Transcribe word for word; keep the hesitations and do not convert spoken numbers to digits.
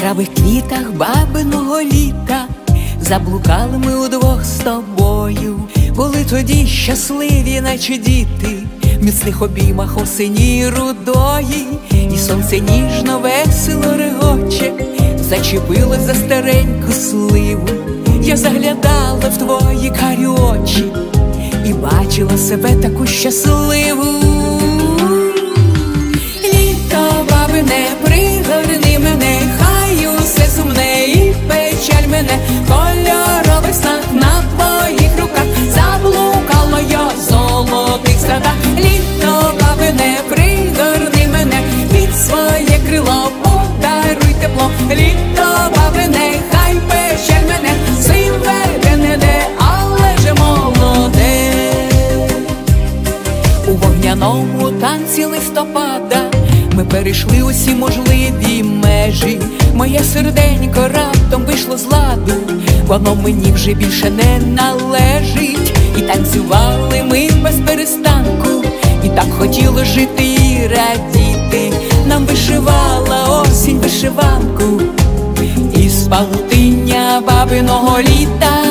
яскравих квітах бабиного літа заблукали ми удвох з тобою. Були тоді щасливі, наче діти, в міцних обіймах осені рудої. І сонце ніжно весело регоче, зачепилось за стареньку сливу. Я заглядала в твої карі очі і бачила себе таку щасливу. Літо, бабине, пригорни мене, хай усе сумне і печаль мене. В кольорових снах на твоїх руках заблукала я в золотих садах. Літо, бабине, пригорни мене, під своє крило подаруй тепло. Літо, бабине, хай печаль мене, сим веде не де, але же молоде. У вогняному танці листопада ми перейшли усі можливі межі. Моє серденько раптом вийшло з ладу, воно мені вже більше не належить. І танцювали ми без перестанку, і так хотіло жити і радіти. Нам вишивала осінь вишиванку із павутиння бабиного літа.